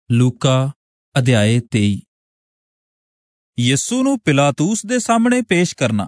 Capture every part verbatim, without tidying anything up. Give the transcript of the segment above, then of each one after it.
ਲੂਕਾ ਅਧਿਆਏ ਤੇਈ। ਯਿਸੂ ਨੂੰ ਪਿਲਾਤੂਸ ਦੇ ਸਾਹਮਣੇ ਪੇਸ਼ ਕਰਨਾ।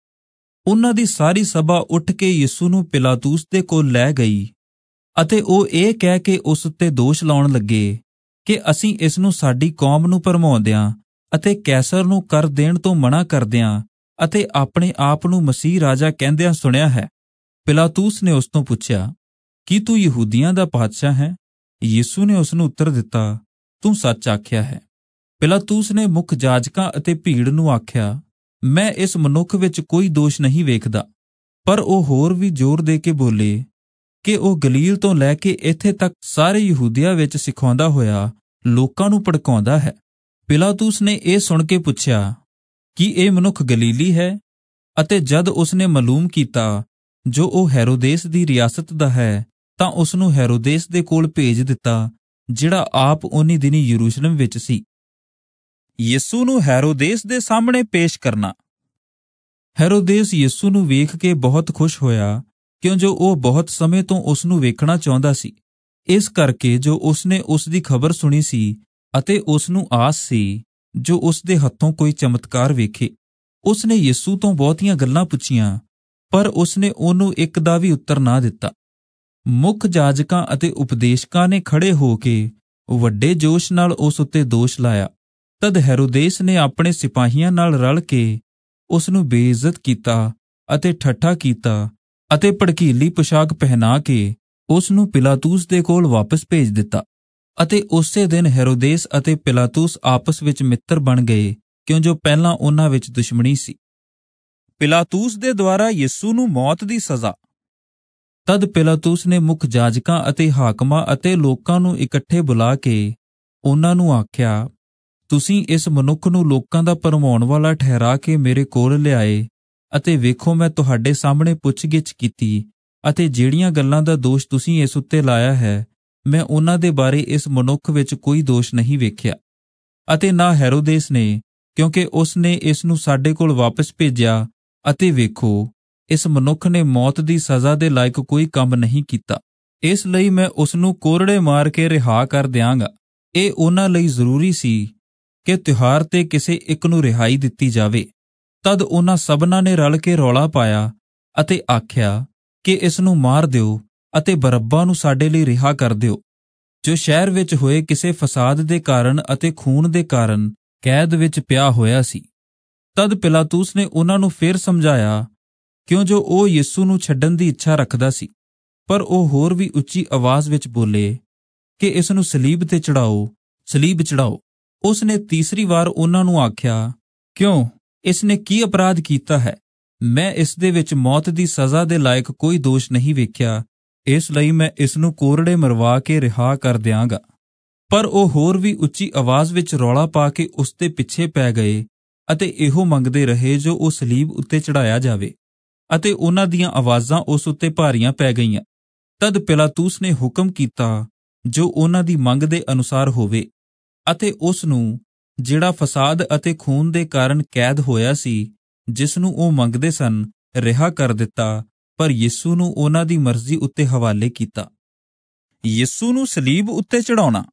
ਉਹਨਾਂ ਦੀ ਸਾਰੀ ਸਭਾ ਉੱਠ ਕੇ ਯਿਸੂ ਨੂੰ ਪਿਲਾਤੂਸ ਦੇ ਕੋਲ ਲੈ ਗਈ ਅਤੇ ਉਹ ਇਹ ਕਹਿ ਕੇ ਉਸ ਉੱਤੇ ਦੋਸ਼ ਲਾਉਣ ਲੱਗੇ ਕਿ ਅਸੀਂ ਇਸ ਨੂੰ ਸਾਡੀ ਕੌਮ ਨੂੰ ਭਰਮਾਉਂਦਿਆਂ ਅਤੇ ਕੈਸਰ ਨੂੰ ਕਰ ਦੇਣ ਤੋਂ ਮਨਾ ਕਰਦਿਆਂ ਅਤੇ ਆਪਣੇ ਆਪ ਨੂੰ ਮਸੀਹ ਰਾਜਾ ਕਹਿੰਦਿਆਂ ਸੁਣਿਆ ਹੈ। ਪਿਲਾਤੂਸ ਨੇ ਉਸ ਤੋਂ ਪੁੱਛਿਆ, ਕੀ ਤੂੰ ਯਹੂਦੀਆਂ ਦਾ ਪਾਤਸ਼ਾਹ ਹੈ? ਯਿਸੂ ਨੇ ਉਸ ਨੂੰ ਉੱਤਰ ਦਿੱਤਾ, ਤੂੰ ਸੱਚ ਆਖਿਆ ਹੈ। ਪਿਲਾਤੂਸ ਨੇ ਮੁੱਖ ਜਾਜਕਾਂ ਅਤੇ ਭੀੜ ਨੂੰ ਆਖਿਆ, ਮੈਂ ਇਸ ਮਨੁੱਖ ਵਿੱਚ ਕੋਈ ਦੋਸ਼ ਨਹੀਂ ਵੇਖਦਾ। ਪਰ ਉਹ ਹੋਰ ਵੀ ਜ਼ੋਰ ਦੇ ਕੇ ਬੋਲੇ ਕਿ ਉਹ ਗਲੀਲ ਤੋਂ ਲੈ ਕੇ ਇੱਥੇ ਤੱਕ ਸਾਰੇ ਯਹੂਦੀਆਂ ਵਿੱਚ ਸਿਖਾਉਂਦਾ ਹੋਇਆ ਲੋਕਾਂ ਨੂੰ ਭੜਕਾਉਂਦਾ ਹੈ। ਪਿਲਾਤੂਸ ਨੇ ਇਹ ਸੁਣ ਕੇ ਪੁੱਛਿਆ, ਕੀ ਇਹ ਮਨੁੱਖ ਗਲੀਲੀ ਹੈ? ਅਤੇ ਜਦ ਉਸਨੇ ਮਾਲੂਮ ਕੀਤਾ ਜੋ ਉਹ ਹੈਰੋਦੇਸ ਦੀ ਰਿਆਸਤ ਦਾ ਹੈ, ਤਾਂ ਉਸ ਨੂੰ ਹੈਰੋਦੇਸ ਦੇ ਕੋਲ ਭੇਜ ਦਿੱਤਾ, ਜਿਹੜਾ ਆਪ ਉਨੀ ਦਿਨੀ ਯਰੂਸ਼ਲਮ ਵਿੱਚ ਸੀ। ਯਿਸੂ ਨੂੰ ਹੈਰੋਦੇਸ ਦੇ ਸਾਹਮਣੇ ਪੇਸ਼ ਕਰਨਾ। ਹੈਰੋਦੇਸ ਯਿਸੂ ਨੂੰ ਵੇਖ ਕੇ ਬਹੁਤ ਖੁਸ਼ ਹੋਇਆ, ਕਿਉਂ ਜੋ ਉਹ ਬਹੁਤ ਸਮੇਂ ਤੋਂ ਉਸ ਨੂੰ ਵੇਖਣਾ ਚਾਹੁੰਦਾ ਸੀ। ਇਸ ਕਰਕੇ ਜੋ ਉਸਨੇ ਉਸ ਦੀ ਖਬਰ ਸੁਣੀ ਸੀ ਅਤੇ ਉਸ ਨੂੰ ਆਸ ਸੀ ਜੋ ਉਸ ਦੇ ਹੱਥੋਂ ਕੋਈ ਚਮਤਕਾਰ ਵੇਖੇ। ਉਸਨੇ ਯਿਸੂ ਤੋਂ ਬਹੁਤੀਆਂ ਗੱਲਾਂ ਪੁੱਛੀਆਂ, ਪਰ ਉਸਨੇ ਉਹਨੂੰ ਇੱਕ ਦਾ ਵੀ ਉੱਤਰ ਨਾ ਦਿੱਤਾ। ਮੁੱਖ ਜਾਜਕਾਂ ਅਤੇ ਉਪਦੇਸ਼ਕਾਂ ਨੇ ਖੜੇ ਹੋ ਕੇ ਵੱਡੇ ਜੋਸ਼ ਨਾਲ ਉਸ ਉੱਤੇ ਦੋਸ਼ ਲਾਇਆ। ਤਦ ਹੈਰੋਦੇਸ ਨੇ ਆਪਣੇ ਸਿਪਾਹੀਆਂ ਨਾਲ ਰਲ ਕੇ ਉਸ ਨੂੰ ਬੇਇੱਜ਼ਤ ਕੀਤਾ ਅਤੇ ਠੱਠਾ ਕੀਤਾ ਅਤੇ ਭੜਕੀਲੀ ਪੁਸ਼ਾਕ ਪਹਿਨਾ ਕੇ ਉਸ ਨੂੰ ਪਿਲਾਤੂਸ ਦੇ ਕੋਲ ਵਾਪਸ ਭੇਜ ਦਿੱਤਾ। ਅਤੇ ਉਸੇ ਦਿਨ ਹੈਰੋਦੇਸ ਅਤੇ ਪਿਲਾਤੂਸ ਆਪਸ ਵਿੱਚ ਮਿੱਤਰ ਬਣ ਗਏ, ਕਿਉਂ ਜੋ ਪਹਿਲਾਂ ਉਹਨਾਂ ਵਿੱਚ ਦੁਸ਼ਮਣੀ ਸੀ। ਪਿਲਾਤੂਸ ਦੇ ਦੁਆਰਾ ਯਿਸੂ ਨੂੰ ਮੌਤ ਦੀ ਸਜ਼ਾ। ਤਦ ਪਿਲਾਤੂਸ ਨੇ ਮੁੱਖ ਜਾਜਕਾਂ ਅਤੇ ਹਾਕਮਾਂ ਅਤੇ ਲੋਕਾਂ ਨੂੰ ਇਕੱਠੇ ਬੁਲਾ ਕੇ ਉਹਨਾਂ ਨੂੰ ਆਖਿਆ, ਤੁਸੀਂ ਇਸ ਮਨੁੱਖ ਨੂੰ ਲੋਕਾਂ ਦਾ ਭਰਮਾਉਣ ਵਾਲਾ ਠਹਿਰਾ ਕੇ ਮੇਰੇ ਕੋਲ ਲਿਆਏ ਅਤੇ ਵੇਖੋ, ਮੈਂ ਤੁਹਾਡੇ ਸਾਹਮਣੇ ਪੁੱਛਗਿੱਛ ਕੀਤੀ ਅਤੇ ਜਿਹੜੀਆਂ ਗੱਲਾਂ ਦਾ ਦੋਸ਼ ਤੁਸੀਂ ਇਸ ਉੱਤੇ ਲਾਇਆ ਹੈ, ਮੈਂ ਉਹਨਾਂ ਦੇ ਬਾਰੇ ਇਸ ਮਨੁੱਖ ਵਿੱਚ ਕੋਈ ਦੋਸ਼ ਨਹੀਂ ਵੇਖਿਆ। ਅਤੇ ਨਾ ਹੈਰੋਦੇਸ ਨੇ, ਕਿਉਂਕਿ ਉਸ ਨੇ ਇਸ ਨੂੰ ਸਾਡੇ ਕੋਲ ਵਾਪਸ ਭੇਜਿਆ। ਅਤੇ ਵੇਖੋ, ਇਸ ਮਨੁੱਖ ਨੇ ਮੌਤ ਦੀ ਸਜ਼ਾ ਦੇ ਲਾਇਕ ਕੋਈ ਕੰਮ ਨਹੀਂ ਕੀਤਾ, ਇਸ ਲਈ ਮੈਂ ਉਸ ਨੂੰ ਕੋਰੜੇ ਮਾਰ ਕੇ ਰਿਹਾ ਕਰ ਦਿਆਂਗਾ। ਇਹ ਉਹਨਾਂ ਲਈ ਜ਼ਰੂਰੀ ਸੀ ਕਿ ਤਿਉਹਾਰ ਤੇ ਕਿਸੇ ਇੱਕ ਨੂੰ ਰਿਹਾਈ ਦਿੱਤੀ ਜਾਵੇ। ਤਦ ਉਹਨਾਂ ਸਭਨਾਂ ਨੇ ਰਲ ਕੇ ਰੌਲਾ ਪਾਇਆ ਅਤੇ ਆਖਿਆ ਕਿ ਇਸ ਨੂੰ ਮਾਰ ਦਿਓ ਅਤੇ ਬਰੱਬਾ ਨੂੰ ਸਾਡੇ ਲਈ ਰਿਹਾ ਕਰ ਦਿਓ, ਜੋ ਸ਼ਹਿਰ ਵਿੱਚ ਹੋਏ ਕਿਸੇ ਫਸਾਦ ਦੇ ਕਾਰਨ ਅਤੇ ਖੂਨ ਦੇ ਕਾਰਨ ਕੈਦ ਵਿੱਚ ਪਿਆ ਹੋਇਆ ਸੀ। ਤਦ ਪਿਲਾਤੂਸ ਨੇ ਉਹਨਾਂ ਨੂੰ ਫੇਰ ਸਮਝਾਇਆ, ਕਿਉਂ ਜੋ ਉਹ ਯਿਸੂ ਨੂੰ ਛੱਡਣ ਦੀ ਇੱਛਾ ਰੱਖਦਾ ਸੀ। ਪਰ ਉਹ ਹੋਰ ਵੀ ਉੱਚੀ ਆਵਾਜ਼ ਵਿੱਚ ਬੋਲੇ ਕਿ ਇਸ ਨੂੰ ਸਲੀਬ ਤੇ ਚੜਾਓ, ਸਲੀਬ ਚੜਾਓ। ਉਸ ਨੇ ਤੀਸਰੀ ਵਾਰ ਉਹਨਾਂ ਨੂੰ ਆਖਿਆ, ਕਿਉਂ, ਇਸ ਨੇ ਕੀ ਅਪਰਾਧ ਕੀਤਾ ਹੈ? ਮੈਂ ਇਸ ਦੇ ਵਿੱਚ ਮੌਤ ਦੀ ਸਜ਼ਾ ਦੇ ਲਾਇਕ ਕੋਈ ਦੋਸ਼ ਨਹੀਂ ਵੇਖਿਆ, ਇਸ ਲਈ ਮੈਂ ਇਸ ਨੂੰ ਕੋਰੜੇ ਮਰਵਾ ਕੇ ਰਿਹਾ ਕਰ ਦਿਆਂਗਾ। ਪਰ ਉਹ ਹੋਰ ਵੀ ਉੱਚੀ ਆਵਾਜ਼ ਵਿੱਚ ਰੌਲਾ ਪਾ ਕੇ ਉਸ ਦੇ ਪਿੱਛੇ ਪੈ ਗਏ ਅਤੇ ਇਹੋ ਮੰਗਦੇ ਰਹੇ ਜੋ ਉਹ ਸਲੀਬ ਉੱਤੇ ਚੜਾਇਆ ਜਾਵੇ। ਅਤੇ ਉਹਨਾਂ ਦੀਆਂ ਆਵਾਜ਼ਾਂ ਉਸ ਉੱਤੇ ਭਾਰੀਆਂ ਪੈ ਗਈਆਂ। ਤਦ ਪਿਲਾਤੂਸ ਨੇ ਹੁਕਮ ਕੀਤਾ ਜੋ ਉਹਨਾਂ ਦੀ ਮੰਗ ਦੇ ਅਨੁਸਾਰ ਹੋਵੇ, ਅਤੇ ਉਸ ਨੂੰ, ਜਿਹੜਾ ਫਸਾਦ ਅਤੇ ਖੂਨ ਦੇ ਕਾਰਨ ਕੈਦ ਹੋਇਆ ਸੀ, ਜਿਸ ਨੂੰ ਉਹ ਮੰਗਦੇ ਸਨ, ਰਿਹਾ ਕਰ ਦਿੱਤਾ। ਪਰ ਯਿਸੂ ਨੂੰ ਉਹਨਾਂ ਦੀ ਮਰਜ਼ੀ ਉੱਤੇ ਹਵਾਲੇ ਕੀਤਾ। ਯਿਸੂ ਨੂੰ ਸਲੀਬ ਉੱਤੇ ਚੜਾਉਣਾ।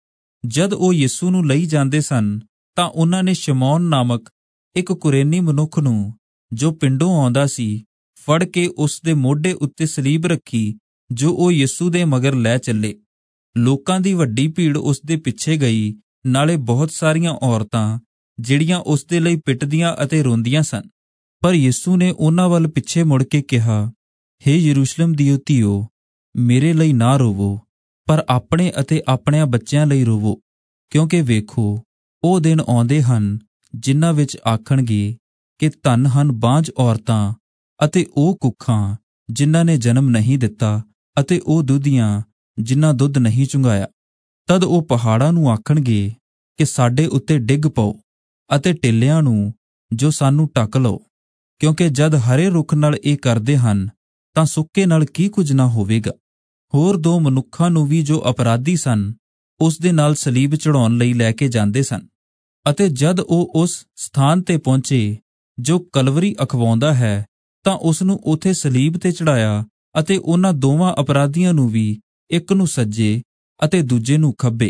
ਜਦ ਉਹ ਯਿਸੂ ਨੂੰ ਲਈ ਜਾਂਦੇ ਸਨ, ਤਾਂ ਉਹਨਾਂ ਨੇ ਸ਼ਮੌਨ ਨਾਮਕ ਇੱਕ ਕੁਰੇਨੀ ਮਨੁੱਖ ਨੂੰ, ਜੋ ਪਿੰਡੋਂ ਆਉਂਦਾ ਸੀ, ਫੜ ਕੇ ਉਸ ਦੇ ਮੋਢੇ ਉੱਤੇ ਸਲੀਬ ਰੱਖੀ, ਜੋ ਉਹ ਯਿਸੂ ਦੇ ਮਗਰ ਲੈ ਚੱਲੇ। ਲੋਕਾਂ ਦੀ ਵੱਡੀ ਭੀੜ ਉਸ ਦੇ ਪਿੱਛੇ ਗਈ, ਨਾਲੇ ਬਹੁਤ ਸਾਰੀਆਂ ਔਰਤਾਂ, ਜਿਹੜੀਆਂ ਉਸ ਦੇ ਲਈ ਪਿੱਟਦੀਆਂ ਅਤੇ ਰੋਂਦੀਆਂ ਸਨ। ਪਰ ਯਿਸੂ ਨੇ ਉਹਨਾਂ ਵੱਲ ਪਿੱਛੇ ਮੁੜ ਕੇ ਕਿਹਾ, ਹੇ ਯਰੂਸ਼ਲਮ ਦੀਓ ਧੀਓ, ਮੇਰੇ ਲਈ ਨਾ ਰੋਵੋ, ਪਰ ਆਪਣੇ ਅਤੇ ਆਪਣਿਆਂ ਬੱਚਿਆਂ ਲਈ ਰੋਵੋ। ਕਿਉਂਕਿ ਵੇਖੋ, ਉਹ ਦਿਨ ਆਉਂਦੇ ਹਨ ਜਿਨ੍ਹਾਂ ਵਿੱਚ ਆਖਣਗੇ ਕਿ ਧੰਨ ਹਨ ਬਾਂਝ ਔਰਤਾਂ ਅਤੇ ਉਹ ਕੁੱਖਾਂ ਜਿਨ੍ਹਾਂ ਨੇ ਜਨਮ ਨਹੀਂ ਦਿੱਤਾ ਅਤੇ ਉਹ ਦੁੱਧੀਆਂ ਜਿਨ੍ਹਾਂ ਦੁੱਧ ਨਹੀਂ ਚੁੰਘਾਇਆ। ਤਦ ਉਹ ਪਹਾੜਾਂ ਨੂੰ ਆਖਣਗੇ ਕਿ ਸਾਡੇ ਉੱਤੇ ਡਿੱਗ ਪਓ, ਅਤੇ ਟਿੱਲਿਆਂ ਨੂੰ ਜੋ ਸਾਨੂੰ ਢੱਕ ਲਓ। ਕਿਉਂਕਿ ਜਦ ਹਰੇ ਰੁੱਖ ਨਾਲ ਇਹ ਕਰਦੇ ਹਨ, ਤਾਂ ਸੁੱਕੇ ਨਾਲ ਕੀ ਕੁਝ ਨਾ ਹੋਵੇਗਾ। ਹੋਰ ਦੋ ਮਨੁੱਖਾਂ ਨੂੰ ਵੀ, ਜੋ ਅਪਰਾਧੀ ਸਨ, ਉਸ ਦੇ ਨਾਲ ਸਲੀਬ ਚੜਾਉਣ ਲਈ ਲੈ ਕੇ ਜਾਂਦੇ ਸਨ। ਅਤੇ ਜਦ ਉਹ ਉਸ ਸਥਾਨ ਤੇ ਪਹੁੰਚੇ ਜੋ ਕਲਵਰੀ ਅਖਵਾਉਂਦਾ ਹੈ, ਤਾਂ ਉਸ ਨੂੰ ਉੱਥੇ ਸਲੀਬ ਤੇ ਚੜਾਇਆ ਅਤੇ ਉਹਨਾਂ ਦੋਵਾਂ ਅਪਰਾਧੀਆਂ ਨੂੰ ਵੀ, ਇੱਕ ਨੂੰ ਸੱਜੇ ਅਤੇ ਦੂਜੇ ਨੂੰ ਖੱਬੇ।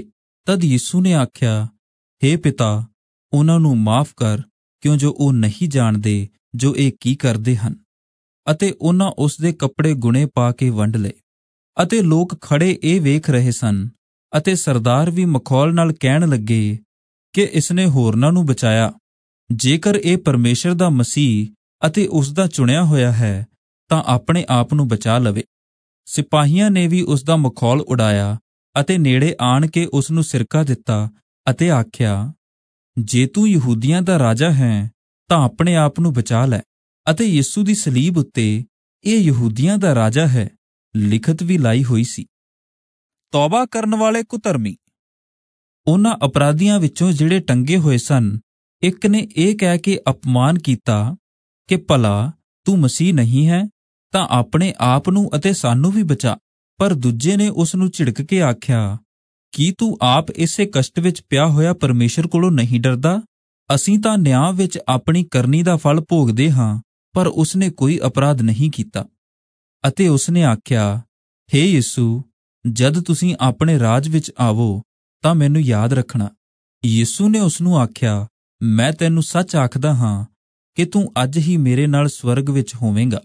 तद यीशु ने आख्या, हे पिता, उन्हां नूं माफ कर, क्यों जो ਉਹ नहीं जाणदे जो ਇਹ ਕੀ ਕਰਦੇ ਹਨ। ਅਤੇ ਉਹਨਾਂ ਉਸ ਦੇ ਕੱਪੜੇ ਗੁਣੇ ਪਾ ਕੇ ਵੰਡ ਲਏ। ਅਤੇ ਲੋਕ ਖੜੇ ਇਹ ਵੇਖ ਰਹੇ ਸਨ ਅਤੇ ਸਰਦਾਰ ਵੀ ਮਖੌਲ ਨਾਲ ਕਹਿਣ ਲੱਗੇ ਕਿ ਇਸਨੇ ਹੋਰਨਾਂ ਨੂੰ ਬਚਾਇਆ। ਜੇਕਰ ਇਹ ਪਰਮੇਸ਼ਰ ਦਾ ਮਸੀਹ ਅਤੇ ਉਸ ਦਾ ਚੁਣਿਆ ਹੋਇਆ ਹੈ ਤਾਂ ਆਪਣੇ ਆਪ ਨੂੰ ਬਚਾ ਲਵੇ। ਸਿਪਾਹੀਆਂ ਨੇ ਵੀ ਉਸ ਦਾ ਮਖੌਲ ਉਡਾਇਆ ਅਤੇ ਨੇੜੇ ਆਣ ਕੇ ਉਸ ਨੂੰ ਸਿਰਕਾ ਦਿੱਤਾ ਅਤੇ ਆਖਿਆ, ਜੇ ਤੂੰ ਯਹੂਦੀਆਂ ਦਾ ਰਾਜਾ ਹੈ ਤਾਂ ਆਪਣੇ ਆਪ ਨੂੰ ਬਚਾ ਲੈ। ਅਤੇ ਯਿਸੂ ਦੀ ਸਲੀਬ ਉੱਤੇ ਇਹ ਯਹੂਦੀਆਂ ਦਾ ਰਾਜਾ ਹੈ ਲਿਖਤ ਵੀ ਲਾਈ ਹੋਈ ਸੀ। ਤੌਬਾ ਕਰਨ ਵਾਲੇ ਕੁਧਰਮੀ। ਉਹਨਾਂ ਅਪਰਾਧੀਆਂ ਵਿੱਚੋਂ ਜਿਹੜੇ ਟੰਗੇ ਹੋਏ ਸਨ, ਇੱਕ ਨੇ ਇਹ ਕਹਿ ਕੇ ਅਪਮਾਨ ਕੀਤਾ ਕਿ ਭਲਾ ਤੂੰ ਮਸੀਹ ਨਹੀਂ ਹੈ ਤਾਂ ਆਪਣੇ ਆਪ ਨੂੰ ਅਤੇ ਸਾਨੂੰ ਵੀ ਬਚਾ। ਪਰ ਦੂਜੇ ਨੇ ਉਸ ਨੂੰ ਝਿੜਕ ਕੇ ਆਖਿਆ, ਕੀ ਤੂੰ ਆਪ ਇਸੇ ਕਸ਼ਟ ਵਿੱਚ ਪਿਆ ਹੋਇਆ ਪਰਮੇਸ਼ਰ ਕੋਲੋਂ ਨਹੀਂ ਡਰਦਾ? ਅਸੀਂ ਤਾਂ ਨਿਆਂ ਵਿੱਚ ਆਪਣੀ ਕਰਨੀ ਦਾ ਫਲ ਭੋਗਦੇ ਹਾਂ, ਪਰ ਉਸਨੇ ਕੋਈ ਅਪਰਾਧ ਨਹੀਂ ਕੀਤਾ। ਅਤੇ ਉਸਨੇ ਆਖਿਆ, ਹੇ ਯਿਸੂ, ਜਦ ਤੁਸੀਂ ਆਪਣੇ ਰਾਜ ਵਿੱਚ ਆਵੋ ਤਾਂ ਮੈਨੂੰ ਯਾਦ ਰੱਖਣਾ। ਯਿਸੂ ਨੇ ਉਸ ਨੂੰ ਆਖਿਆ, ਮੈਂ ਤੈਨੂੰ ਸੱਚ ਆਖਦਾ ਹਾਂ ਕਿ ਤੂੰ ਅੱਜ ਹੀ ਮੇਰੇ ਨਾਲ ਸਵਰਗ ਵਿੱਚ ਹੋਵੇਂਗਾ।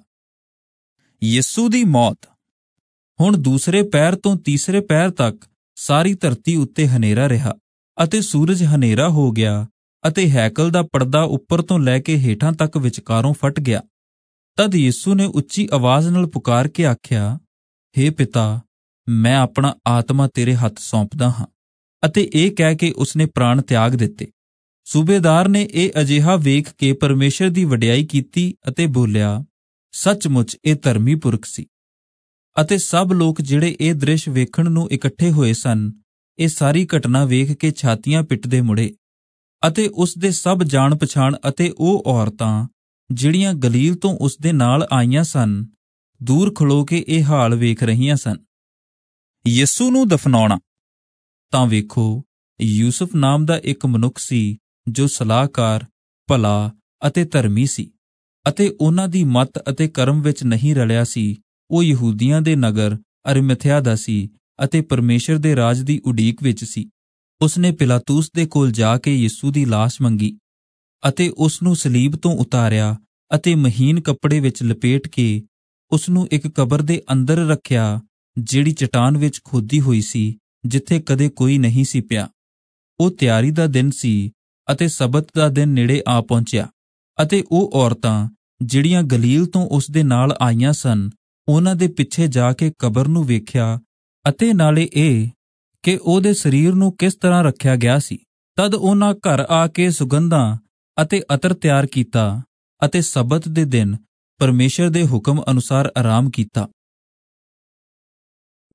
ਯਿਸੂ ਦੀ ਮੌਤ। ਹੁਣ ਦੂਸਰੇ ਪਹਿਰ ਤੋਂ ਤੀਸਰੇ ਪਹਿਰ ਤੱਕ ਸਾਰੀ ਧਰਤੀ ਉੱਤੇ ਹਨੇਰਾ ਰਿਹਾ ਅਤੇ ਸੂਰਜ ਹਨੇਰਾ ਹੋ ਗਿਆ ਅਤੇ ਹੈਕਲ ਦਾ ਪਰਦਾ ਉੱਪਰ ਤੋਂ ਲੈ ਕੇ ਹੇਠਾਂ ਤੱਕ ਵਿਚਕਾਰੋਂ ਫਟ ਗਿਆ। ਤਦ ਯਿਸੂ ਨੇ ਉੱਚੀ ਆਵਾਜ਼ ਨਾਲ ਪੁਕਾਰ ਕੇ ਆਖਿਆ, ਹੇ ਪਿਤਾ, ਮੈਂ ਆਪਣਾ ਆਤਮਾ ਤੇਰੇ ਹੱਥ ਸੌਂਪਦਾ ਹਾਂ। ਅਤੇ ਇਹ ਕਹਿ ਕੇ ਉਸਨੇ ਪ੍ਰਾਣ ਤਿਆਗ ਦਿੱਤੇ। ਸੂਬੇਦਾਰ ਨੇ ਇਹ ਅਜਿਹਾ ਵੇਖ ਕੇ ਪਰਮੇਸ਼ਰ ਦੀ ਵਡਿਆਈ ਕੀਤੀ ਅਤੇ ਬੋਲਿਆ, ਸੱਚਮੁੱਚ ਇਹ ਧਰਮੀ ਪੁਰਖ ਸੀ। ਅਤੇ ਸਭ ਲੋਕ ਜਿਹੜੇ ਇਹ ਦ੍ਰਿਸ਼ ਵੇਖਣ ਨੂੰ ਇਕੱਠੇ ਹੋਏ ਸਨ, ਇਹ ਸਾਰੀ ਘਟਨਾ ਵੇਖ ਕੇ ਛਾਤੀਆਂ ਪਿੱਟਦੇ ਮੁੜੇ। ਅਤੇ ਉਸ ਦੇ ਸਭ ਜਾਣ ਪਛਾਣ ਅਤੇ ਉਹ ਔਰਤਾਂ ਜਿਹੜੀਆਂ ਗਲੀਲ ਤੋਂ ਉਸ ਦੇ ਨਾਲ ਆਈਆਂ ਸਨ, ਦੂਰ ਖਲੋ ਕੇ ਇਹ ਹਾਲ ਵੇਖ ਰਹੀਆਂ ਸਨ। ਯਿਸੂ ਨੂੰ ਦਫਨਾਉਣਾ। ਤਾਂ ਵੇਖੋ, ਯੂਸੁਫ ਨਾਮ ਦਾ ਇੱਕ ਮਨੁੱਖ ਸੀ ਜੋ ਸਲਾਹਕਾਰ, ਭਲਾ ਅਤੇ ਧਰਮੀ ਸੀ ਅਤੇ ਉਹਨਾਂ ਦੀ ਮੱਤ ਅਤੇ ਕਰਮ ਵਿੱਚ ਨਹੀਂ ਰਲਿਆ ਸੀ। ਉਹ ਯਹੂਦੀਆਂ ਦੇ ਨਗਰ ਅਰਿਮਥਿਆ ਦਾ ਸੀ ਅਤੇ ਪਰਮੇਸ਼ਰ ਦੇ ਰਾਜ ਦੀ ਉਡੀਕ ਵਿੱਚ ਸੀ। ਉਸਨੇ ਪਿਲਾਤੂਸ ਦੇ ਕੋਲ ਜਾ ਕੇ ਯਿਸੂ ਦੀ ਲਾਸ਼ ਮੰਗੀ ਅਤੇ ਉਸ ਨੂੰ ਸਲੀਬ ਤੋਂ ਉਤਾਰਿਆ ਅਤੇ ਮਹੀਨ ਕੱਪੜੇ ਵਿੱਚ ਲਪੇਟ ਕੇ ਉਸ ਨੂੰ ਇੱਕ ਕਬਰ ਦੇ ਅੰਦਰ ਰੱਖਿਆ, ਜਿਹੜੀ ਚਟਾਨ ਵਿੱਚ ਖੋਦੀ ਹੋਈ ਸੀ, ਜਿੱਥੇ ਕਦੇ ਕੋਈ ਨਹੀਂ ਸੀ ਪਿਆ। ਉਹ ਤਿਆਰੀ ਦਾ ਦਿਨ ਸੀ ਅਤੇ ਸਬਤ ਦਾ ਦਿਨ ਨੇੜੇ ਆ ਪਹੁੰਚਿਆ। ਅਤੇ ਉਹ ਔਰਤਾਂ ਜਿਹੜੀਆਂ ਗਲੀਲ ਤੋਂ ਉਸ ਦੇ ਨਾਲ ਆਈਆਂ ਸਨ, ਉਹਨਾਂ ਦੇ ਪਿੱਛੇ ਜਾ ਕੇ ਕਬਰ ਨੂੰ ਵੇਖਿਆ ਅਤੇ ਨਾਲੇ ਇਹ ਕਿ ਉਹਦੇ ਸਰੀਰ ਨੂੰ ਕਿਸ ਤਰ੍ਹਾਂ ਰੱਖਿਆ ਗਿਆ ਸੀ। ਤਦ ਉਹਨਾਂ ਘਰ ਆ ਕੇ ਸੁਗੰਧਾਂ ਅਤੇ ਅਤਰ ਤਿਆਰ ਕੀਤਾ ਅਤੇ ਸਬਤ ਦੇ ਦਿਨ ਪਰਮੇਸ਼ਰ ਦੇ ਹੁਕਮ ਅਨੁਸਾਰ ਆਰਾਮ ਕੀਤਾ।